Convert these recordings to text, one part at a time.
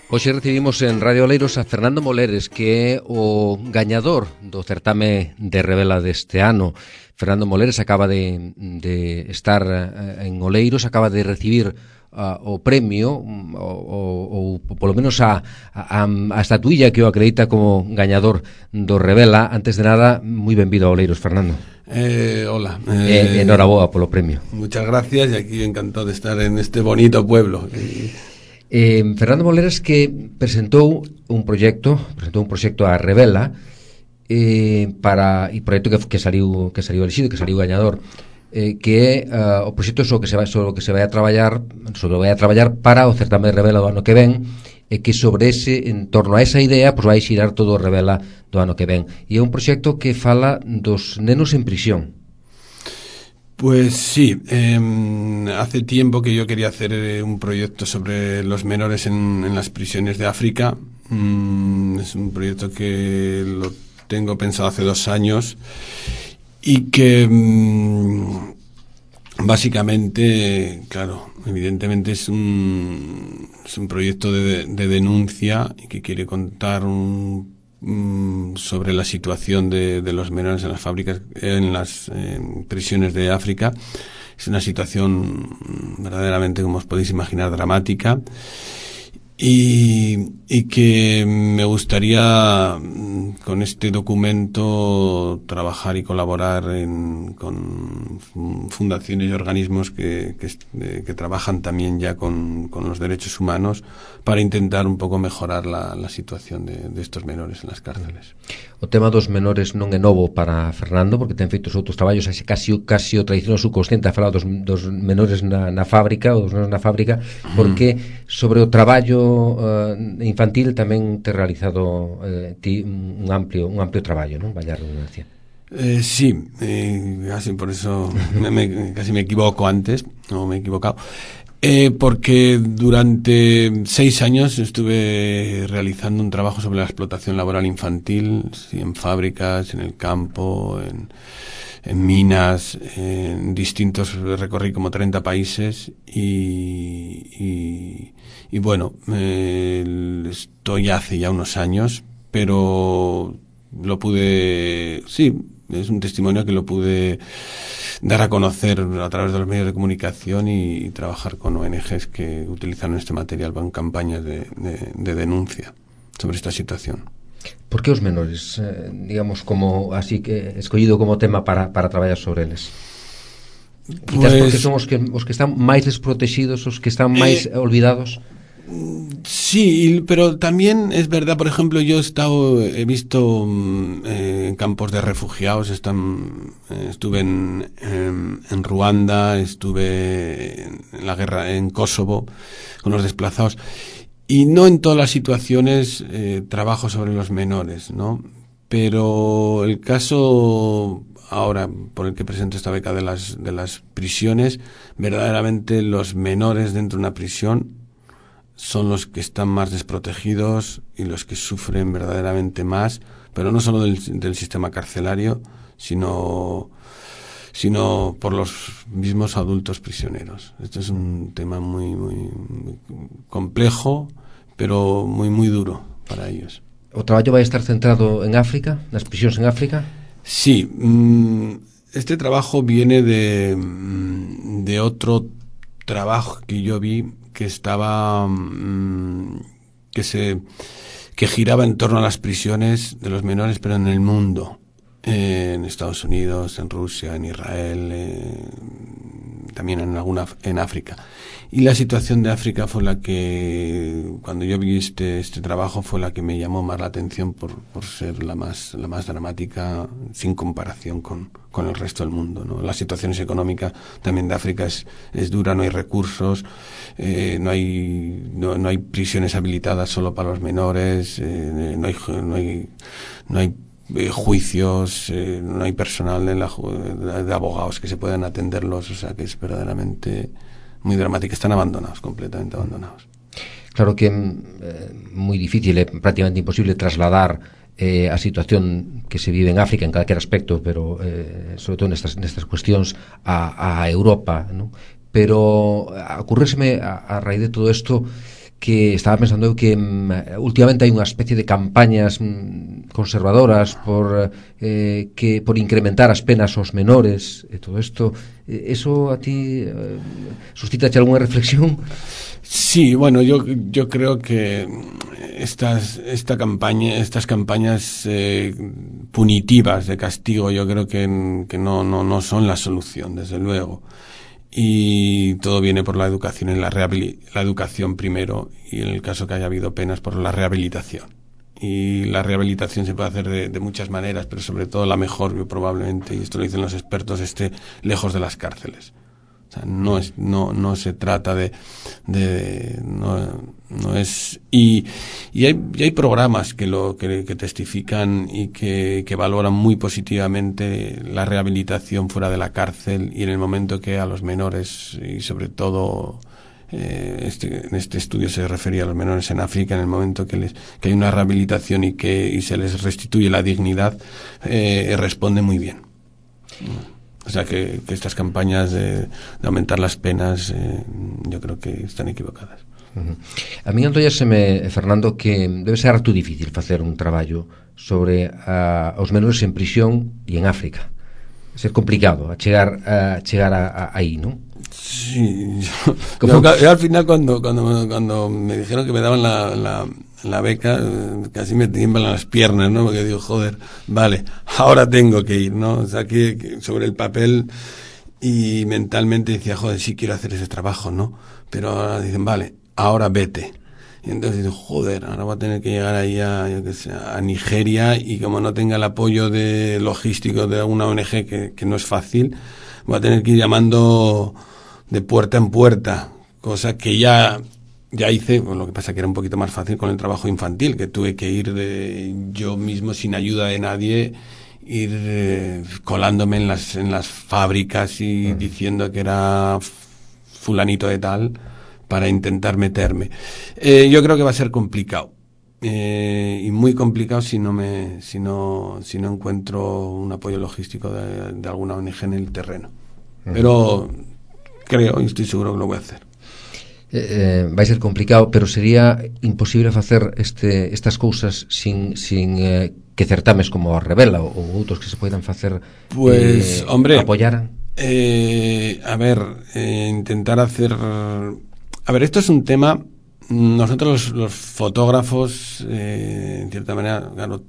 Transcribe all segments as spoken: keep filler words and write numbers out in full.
Hoxe recibimos en Radio Oleiros a Fernando Moleres, que é o gañador do certame de Revela deste ano. Fernando Moleres acaba de, de estar en Oleiros, acaba de recibir uh, o premio, ou, ou polo menos a, a, a estatuilla que o acredita como gañador do Revela. Antes de nada, moi benvido a Oleiros, Fernando. Eh, hola. Eh, eh, enhoraboa polo premio. Muchas gracias, y aquí encantado de estar en este bonito pueblo. Eh, Fernando Moleres, que presentou un proxecto, presentou un proxecto a Revela, eh, para e proxecto que, que saliu que saliu elixido, que saliu gañador, eh, que é uh, o proxecto sobre que se vai sobre que se vai a traballar, sobre vai a traballar para o certame de Revela do ano que ven, e que sobre ese, en torno a esa idea, pois vai xirar todo o Revela do ano que ven. E é un proxecto que fala dos nenos en prisión. Pues sí, eh, hace tiempo que yo quería hacer eh, un proyecto sobre los menores en, en las prisiones de África. Mm, es un proyecto que lo tengo pensado hace dos años y que mm, básicamente, claro, evidentemente es un, es un proyecto de, de denuncia y que quiere contar un sobre la situación de, de los menores en las fábricas, en las eh, prisiones de África. Es una situación verdaderamente, como os podéis imaginar, dramática, y, y que me gustaría con este documento trabajar y colaborar en, con fundaciones y organismos que, que, que trabajan también ya con, con los derechos humanos, para intentar un pouco mejorar la, la situación de, de estos menores en las cárceles. O tema dos menores non é novo para Fernando, porque ten feito os outros traballos, casi, casi o tradicional subconsciente a falar dos, dos menores na, na fábrica, ou dos menores na fábrica, porque sobre o traballo uh, infantil tamén te realizado uh, ti un amplio un amplio traballo, non? Vaya redundancia. Eh, sí, eh, casi por eso me, me, casi me equivoco antes, no me he equivocado. Eh, porque durante seis años estuve realizando un trabajo sobre la explotación laboral infantil, sí, en fábricas, en el campo, en, en minas, en distintos, recorrí como treinta países y, y, y bueno, eh, estoy hace ya unos años, pero lo pude, sí, es un testimonio que lo pude dar a conocer a través de los medios de comunicación y, y trabajar con O N Ges que utilizaron este material en campañas de, de, de denuncia sobre esta situación. ¿Por qué os menores, eh, digamos, como así que escollido como tema para, para traballar sobre eles? Quizás pues, porque son os que, os que están máis desprotegidos, os que están máis eh, olvidados. Sí, pero también es verdad, por ejemplo, yo he estado, he visto eh, en campos de refugiados, están, eh, estuve en, en, en Ruanda, estuve en la guerra en Kosovo con los desplazados, y no en todas las situaciones eh, trabajo sobre los menores, ¿no? Pero el caso ahora por el que presento esta beca de las, de las prisiones, verdaderamente los menores dentro de una prisión son los que están más desprotegidos y los que sufren verdaderamente más, pero no solo del, del sistema carcelario, sino, sino por los mismos adultos prisioneros. Este es un tema muy, muy, muy complejo, pero muy, muy duro para ellos. ¿O traballo vai estar centrado en África, nas prisións en África? Sí, este trabajo viene de, de otro trabajo que yo vi que estaba mmm, que se que giraba en torno a las prisiones de los menores, pero en el mundo, eh, en Estados Unidos, en Rusia, en Israel, eh, también en alguna en África. Y la situación de África fue la que, cuando yo vi este este trabajo, fue la que me llamó más la atención por por ser la más la más dramática, sin comparación con con el resto del mundo, ¿no? La situación económica también de África es es dura, no hay recursos, eh, no hay no, no hay prisiones habilitadas solo para los menores, eh, no hay no hay no hay eh, juicios, eh, no hay personal de, la, de abogados que se puedan atenderlos, o sea que es verdaderamente muy dramática, están abandonados, completamente abandonados. Claro que é eh, moi difícil, é prácticamente imposible trasladar eh, a situación que se vive en África en calquer aspecto, pero eh, sobre todo nestas, nestas cuestións a, a Europa, ¿no? Pero ocurríseme a, a raíz de todo isto que estaba pensando eu que mm, últimamente hai unha especie de campañas mm, conservadoras por eh, que por incrementar as penas aos menores e todo isto, eh, eso a ti eh, suscitache algunha reflexión? Sí, bueno, yo yo creo que estas esta campaña, estas campañas eh, punitivas de castigo, yo creo que, que no no no son la solución, desde luego. Y todo viene por la educación, en la rehabili- la educación primero, y en el caso que haya habido penas, por la rehabilitación. Y la rehabilitación se puede hacer de, de muchas maneras, pero sobre todo la mejor, probablemente, y esto lo dicen los expertos, esté lejos de las cárceles. O sea, no es, no, no se trata de, de no, no es, y, y hay, y hay programas que lo, que, que testifican y que, que valoran muy positivamente la rehabilitación fuera de la cárcel, y en el momento que a los menores, y sobre todo, eh, este, en este estudio se refería a los menores en África, en el momento que les, que hay una rehabilitación y que, y se les restituye la dignidad, eh, responde muy bien. O sea que, que estas campañas de, de aumentar las penas, eh, yo creo que están equivocadas. Uh-huh. A mí antóllaseme, Fernando, que debe ser harto difícil facer un traballo sobre a, os menores en prisión e en África. Ser complicado a chegar a chegar a, a, aí, ¿no? Sí, yo, yo, yo al final cuando, cuando cuando me dijeron que me daban la, la, la beca, casi me tiemblan las piernas, ¿no? Porque digo, joder, vale, ahora tengo que ir, ¿no? O sea, que, que sobre el papel y mentalmente decía, joder, sí quiero hacer ese trabajo, ¿no? Pero ahora dicen, vale, ahora vete. Y entonces digo, joder, ahora voy a tener que llegar ahí a, yo qué sé, a Nigeria, y como no tenga el apoyo de logístico de alguna O N G, que, que no es fácil, voy a tener que ir llamando de puerta en puerta, cosa que ya ya hice, pues lo que pasa que era un poquito más fácil con el trabajo infantil, que tuve que ir de yo mismo sin ayuda de nadie, ir eh, colándome en las en las fábricas y uh-huh. diciendo que era fulanito de tal para intentar meterme. Eh, yo creo que va a ser complicado. Eh, y muy complicado si no me si no si no encuentro un apoyo logístico de, de alguna O N G en el terreno. Uh-huh. Pero creo y estoy seguro que lo voy a hacer. Eh, vai ser complicado, pero sería imposible facer este, estas cousas sin, sin eh, que certames como a Revela ou, ou outros que se poidan facer, pues, eh, hombre, apoyaran. Eh, a ver, eh, intentar hacer... A ver, esto es un tema... Nosotros los, los fotógrafos, eh, en cierta manera, claro,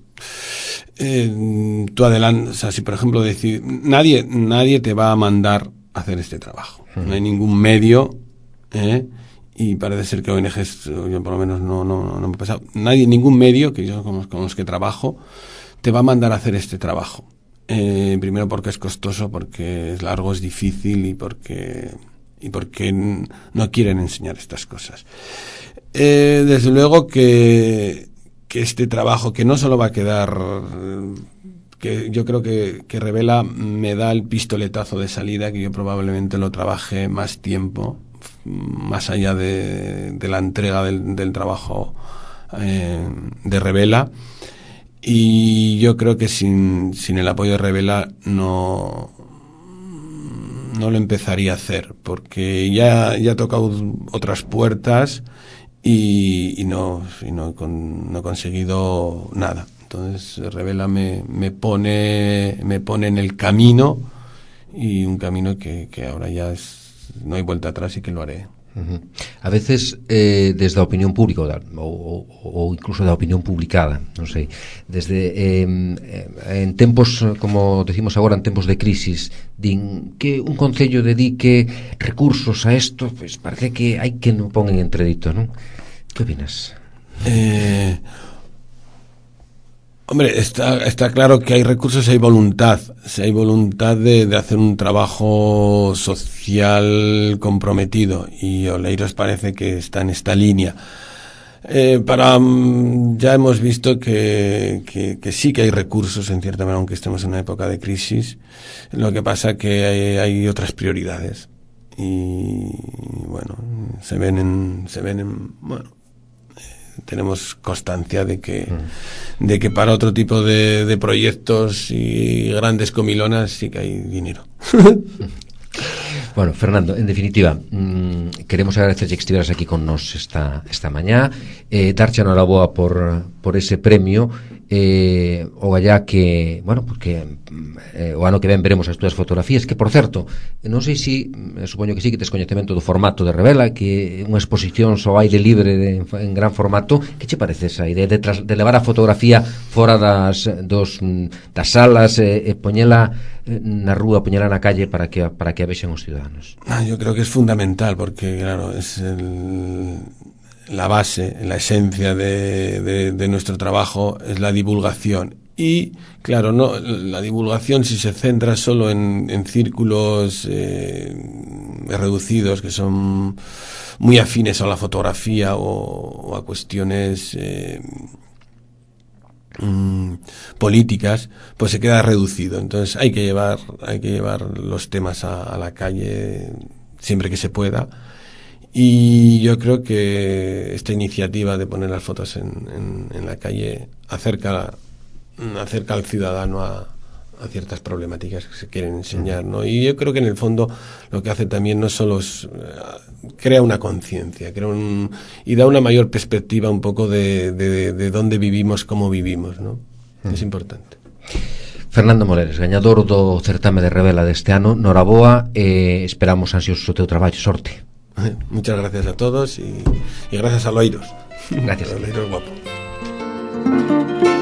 eh, tú adelantas, o sea, si por ejemplo decir, nadie, nadie te va a mandar a hacer este trabajo. Uh-huh. No hay ningún medio, ¿eh? Y parece ser que O N Ges, yo por lo menos no, no, no me ha pasado, nadie, ningún medio que yo con los, con los que trabajo te va a mandar a hacer este trabajo. Eh, primero porque es costoso, porque es largo, es difícil y porque y porque no quieren enseñar estas cosas. Eh, desde luego que que este trabajo, que no solo va a quedar, que yo creo que, que Revela me da el pistoletazo de salida, que yo probablemente lo trabaje más tiempo, más allá de, de la entrega del, del trabajo eh, de Revela, y yo creo que sin, sin el apoyo de Revela no no lo empezaría a hacer, porque ya, ya he tocado otras puertas y, y no y no, con, no he conseguido nada. Entonces Revela me, me pone me pone en el camino, y un camino que, que ahora ya es, no hay vuelta atrás, y que lo haré. Uh-huh. A veces eh, desde a opinión pública ou, ou incluso da opinión publicada, non sei, desde eh, en tempos, como decimos agora, en tempos de crisis, din que un concello dedique recursos a isto, pues parece que hai que non pon en entredito, non? Que opinas? Eh... Hombre, está, está claro que hay recursos y hay voluntad. Si hay voluntad de, de hacer un trabajo social comprometido, y Oleiros parece que está en esta línea. Eh, para ya hemos visto que, que, que sí que hay recursos, en cierta manera, aunque estemos en una época de crisis. Lo que pasa que hay, hay otras prioridades. Y bueno, se ven en, se ven en, bueno, tenemos constancia de que mm. de que para otro tipo de, de proyectos y grandes comilonas sí que hay dinero. Bueno, Fernando, en definitiva, mmm, queremos agradecerche que estiveras aquí con nos esta, esta mañá, eh, darche enhoraboa por, por ese premio, eh, o allá que, bueno, porque eh, o ano que ven veremos as túas fotografías, que, por certo, non sei se, si, supoño que sí, que tes coñecemento do formato de Revela, que unha exposición ao aire libre de, en gran formato. Que che parece esa idea de, tras, de levar a fotografía fora das, dos, das salas e, e poñela na rúa, poñela na calle para que, para que a vexan os ciudadanos? Ah, yo creo que es fundamental porque, claro, es el... la base, la esencia de, de, de nuestro trabajo es la divulgación. Y, claro, no la divulgación, si se centra solo en, en círculos eh, reducidos que son muy afines a la fotografía o, o a cuestiones eh, mm, políticas, pues se queda reducido. Entonces hay que llevar, hay que llevar los temas a, a la calle siempre que se pueda. Y yo creo que esta iniciativa de poner las fotos en, en, en la calle acerca, acerca al ciudadano a, a ciertas problemáticas que se quieren enseñar, ¿no? Y yo creo que en el fondo lo que hace también no solo es, uh, crea una conciencia, crea un, y da una mayor perspectiva un poco de, de, de dónde vivimos, cómo vivimos, ¿no? Mm. Es importante. Fernando Moleres, gañador do certame de Revela deste ano, noraboa, e esperamos ansiosos o teu traballo. Sorte. Muchas gracias a todos y, y gracias a Loiros. Gracias. A Loiros guapo.